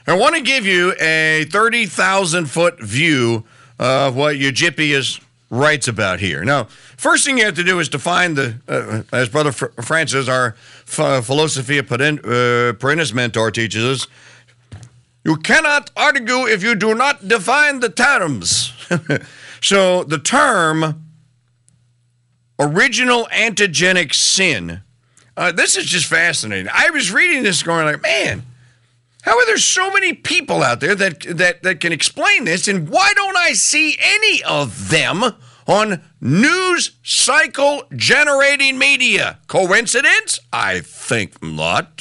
I want to give you a 30,000-foot view of what Eugippius writes about here. Now, first thing you have to do is define as Brother Francis, our Philosophia Perennis mentor, teaches us, you cannot argue if you do not define the terms. So the term original antigenic sin, this is just fascinating. I was reading this going like, man, how are there so many people out there that can explain this, and why don't I see any of them on news cycle generating media? Coincidence? I think not.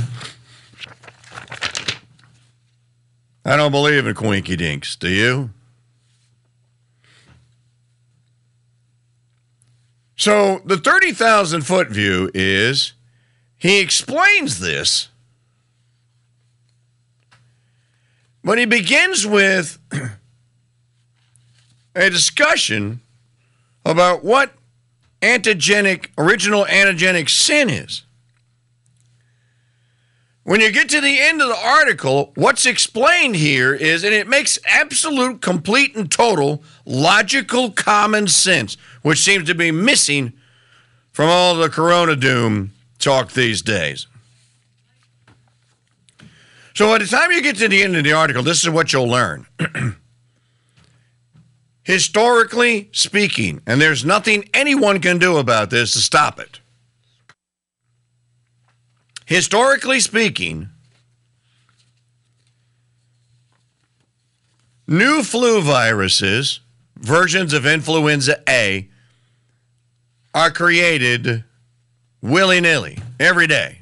I don't believe in quinky dinks, do you? So the 30,000-foot view is, he explains this, but he begins with a discussion about what original antigenic sin is. When you get to the end of the article, what's explained here is, and it makes absolute, complete, and total logical common sense, which seems to be missing from all the Corona doom talk these days. So by the time you get to the end of the article, this is what you'll learn. Historically speaking, and there's nothing anyone can do about this to stop it. Historically speaking, new flu viruses, versions of influenza A, are created willy-nilly every day.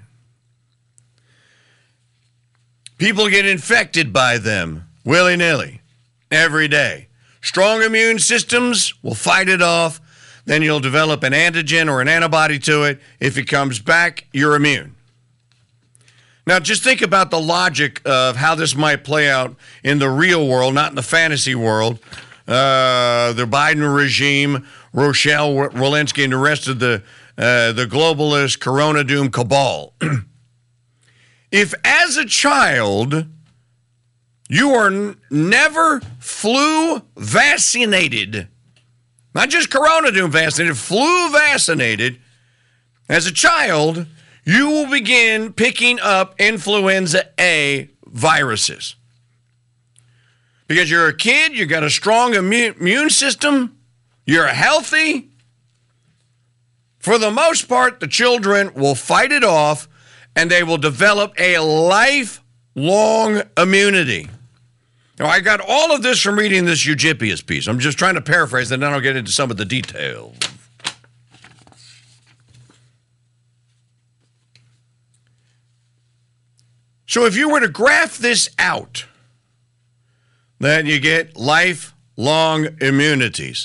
People get infected by them willy-nilly every day. Strong immune systems will fight it off. Then you'll develop an antigen or an antibody to it. If it comes back, you're immune. Now, just think about the logic of how this might play out in the real world, not in the fantasy world. The Biden regime, Rochelle Walensky, and the rest of the globalist Corona doom cabal. If as a child you are never flu vaccinated, not just Corona doom vaccinated, flu vaccinated, as a child, you will begin picking up influenza A viruses. Because you're a kid, you got a strong immune system, you're healthy. For the most part, the children will fight it off, and they will develop a lifelong immunity. Now, I got all of this from reading this Eugippius piece. I'm just trying to paraphrase, and then I'll get into some of the details. So if you were to graph this out, then you get lifelong immunities.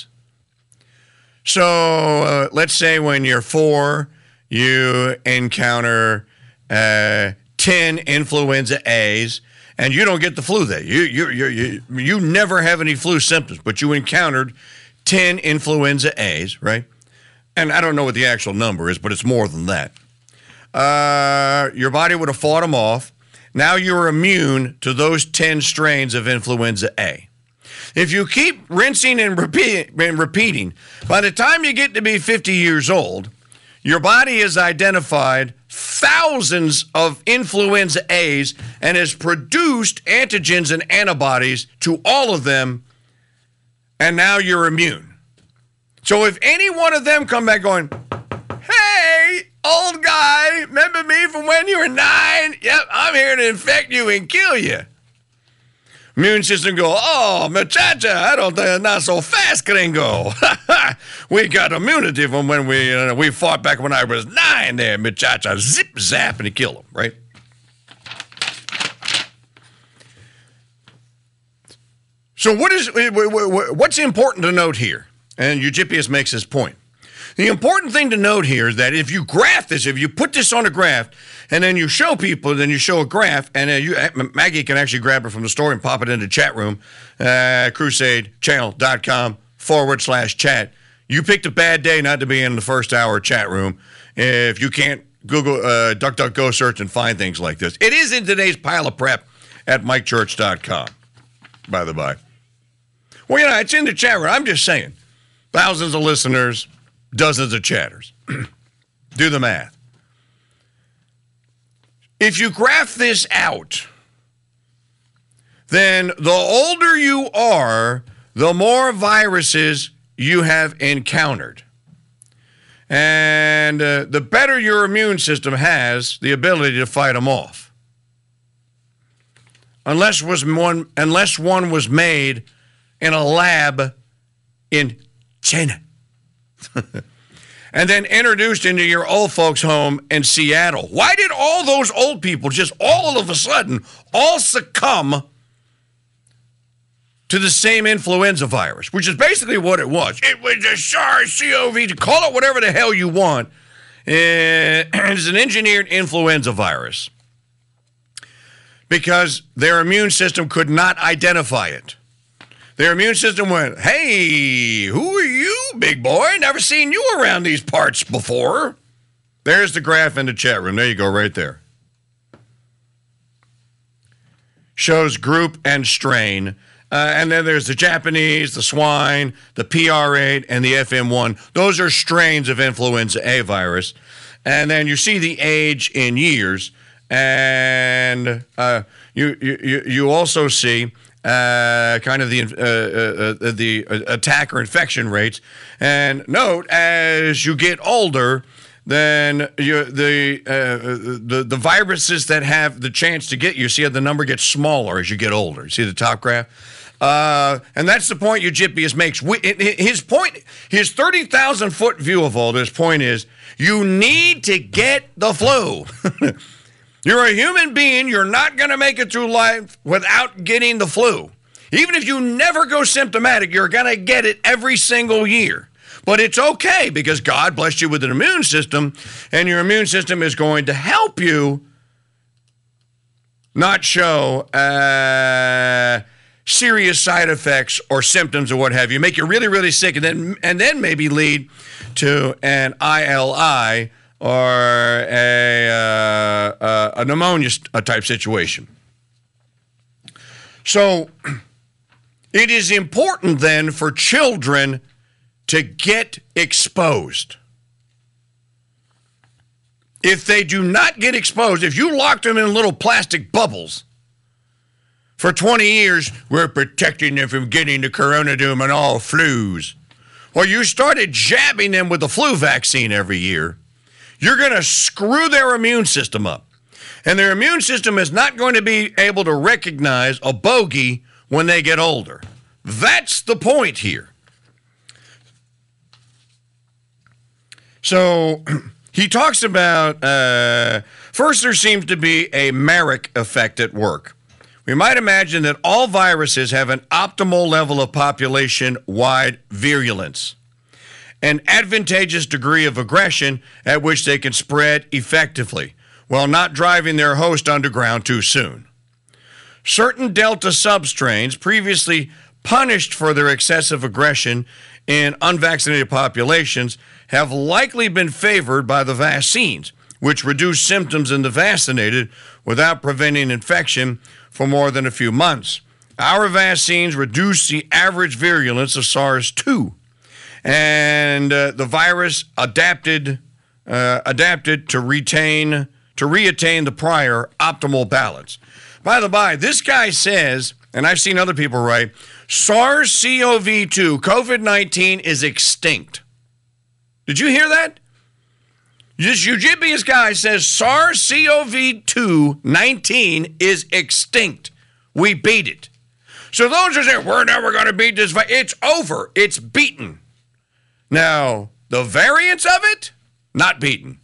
So let's say when you're 4, you encounter 10 influenza A's, and you don't get the flu there. You never have any flu symptoms, but you encountered 10 influenza A's, right? And I don't know what the actual number is, but it's more than that. Your body would have fought them off. Now you're immune to those 10 strains of influenza A. If you keep rinsing and repeating, by the time you get to be 50 years old, your body has identified thousands of influenza A's and has produced antigens and antibodies to all of them, and now you're immune. So if any one of them come back going, hey, old guy, remember me from when you were 9? Yep, I'm here to infect you and kill you. Immune system go, oh, muchacha, I don't think not so fast, gringo. We got immunity from when we fought back when I was 9 there, muchacha. Zip, zap, and he killed him, right? So what's important to note here? And Eugippius makes this point. The important thing to note here is that if you graph this, if you put this on a graph, and then you show people, then you show a graph, and Maggie can actually grab it from the store and pop it into the chat room, crusadechannel.com/chat. You picked a bad day not to be in the first hour chat room if you can't Google, DuckDuckGo search and find things like this. It is in today's pile of prep, at mikechurch.com, by the by. Well, you know, it's in the chat room. I'm just saying. Thousands of listeners, dozens of chatters. Do the math. If you graph this out, then the older you are, the more viruses you have encountered. And the better your immune system has the ability to fight them off. Unless one was made in a lab in China. And then introduced into your old folks' home in Seattle. Why did all those old people just all of a sudden all succumb to the same influenza virus, which is basically what it was? It was a SARS-CoV, call it whatever the hell you want. It's an engineered influenza virus because their immune system could not identify it. Their immune system went, hey, who are you, big boy? Never seen you around these parts before. There's the graph in the chat room. There you go, right there. Shows group and strain. And then there's the Japanese, the swine, the PR8, and the FM1. Those are strains of influenza A virus. And then you see the age in years. And you also see kind of the attack or infection rates. And note, as you get older, then the viruses that have the chance to get you, see how the number gets smaller as you get older. You see the top graph? And that's the point Eugippius makes. His point, his 30,000-foot view of all this point is, you need to get the flu. You're a human being. You're not going to make it through life without getting the flu. Even if you never go symptomatic, you're going to get it every single year. But it's okay because God blessed you with an immune system, and your immune system is going to help you not show serious side effects or symptoms or what have you, make you really, really sick, and then maybe lead to an ILI or a pneumonia type situation. So it is important then for children to get exposed. If they do not get exposed, if you locked them in little plastic bubbles for 20 years, we're protecting them from getting the coronavirus and all flus. Or you started jabbing them with the flu vaccine every year, you're going to screw their immune system up. And their immune system is not going to be able to recognize a bogey when they get older. That's the point here. So he talks about, first, there seems to be a Merrick effect at work. We might imagine that all viruses have an optimal level of population-wide virulence, an advantageous degree of aggression at which they can spread effectively, while not driving their host underground too soon. Certain Delta substrains, previously punished for their excessive aggression in unvaccinated populations, have likely been favored by the vaccines, which reduce symptoms in the vaccinated without preventing infection for more than a few months. Our vaccines reduce the average virulence of SARS-2, and the virus adapted to reattain the prior optimal balance. By the by, this guy says, and I've seen other people write, SARS-CoV-2, COVID-19 is extinct. Did you hear that? This Eugippius guy says SARS-CoV-2 19 is extinct. We beat it. So those who say, we're never going to beat this virus, it's over. It's beaten. Now, the variants of it, not beaten.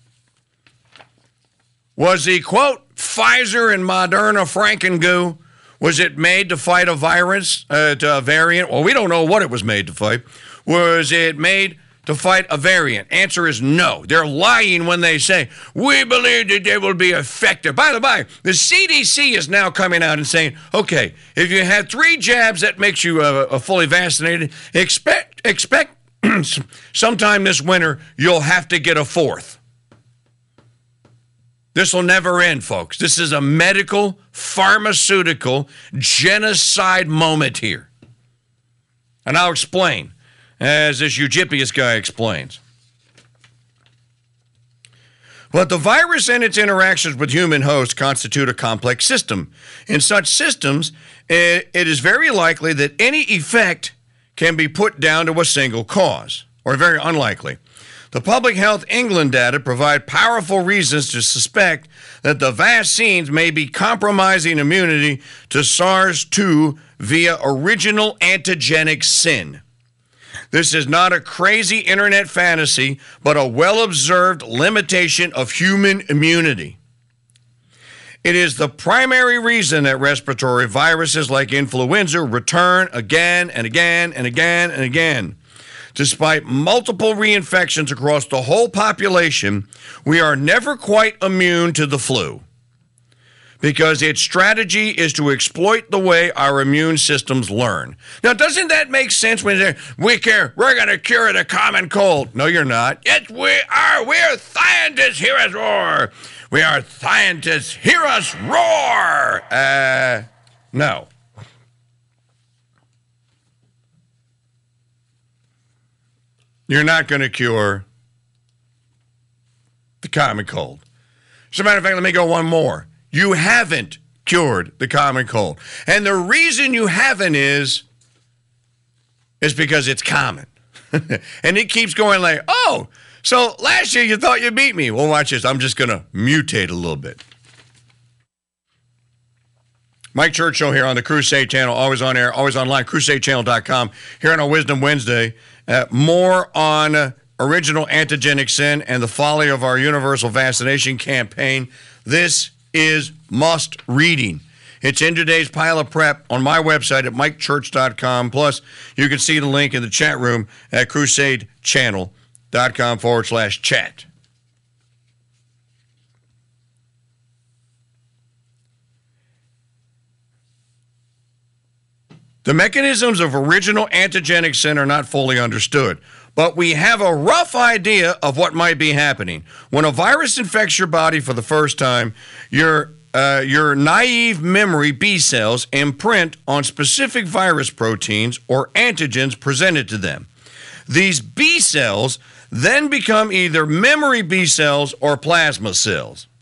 Was the, quote, Pfizer and Moderna Frankengoo, was it made to fight a virus, to a variant? Well, we don't know what it was made to fight. Was it made to fight a variant? Answer is no. They're lying when they say, we believe that they will be effective. By the by, the CDC is now coming out and saying, okay, if you had 3 jabs, that makes you fully vaccinated. Expect sometime this winter, you'll have to get a 4th. This will never end, folks. This is a medical, pharmaceutical, genocide moment here. And I'll explain, as this Eugippius guy explains. But the virus and its interactions with human hosts constitute a complex system. In such systems, it is very likely that any effect can be put down to a single cause, or very unlikely. The Public Health England data provide powerful reasons to suspect that the vaccines may be compromising immunity to SARS-2 via original antigenic sin. This is not a crazy internet fantasy, but a well-observed limitation of human immunity. It is the primary reason that respiratory viruses like influenza return again and again and again and again. Despite multiple reinfections across the whole population, we are never quite immune to the flu, because its strategy is to exploit the way our immune systems learn. Now, doesn't that make sense when they say, we're going to cure the common cold? No, you're not. Yes, we are. We're scientists. Hear us roar. We are scientists. Hear us roar. No. You're not going to cure the common cold. As a matter of fact, let me go one more. You haven't cured the common cold. And the reason you haven't is because it's common. And it keeps going like, oh, so last year you thought you beat me. Well, watch this. I'm just going to mutate a little bit. Mike Church Show here on the Crusade Channel, always on air, always online, crusadechannel.com. Here on our Wisdom Wednesday, more on original antigenic sin and the folly of our universal vaccination campaign. This is must reading. It's in today's pile of prep on my website at mikechurch.com. Plus, you can see the link in the chat room at crusadechannel.com/chat. The mechanisms of original antigenic sin are not fully understood, but we have a rough idea of what might be happening. When a virus infects your body for the first time, your naive memory B cells imprint on specific virus proteins or antigens presented to them. These B cells then become either memory B cells or plasma cells.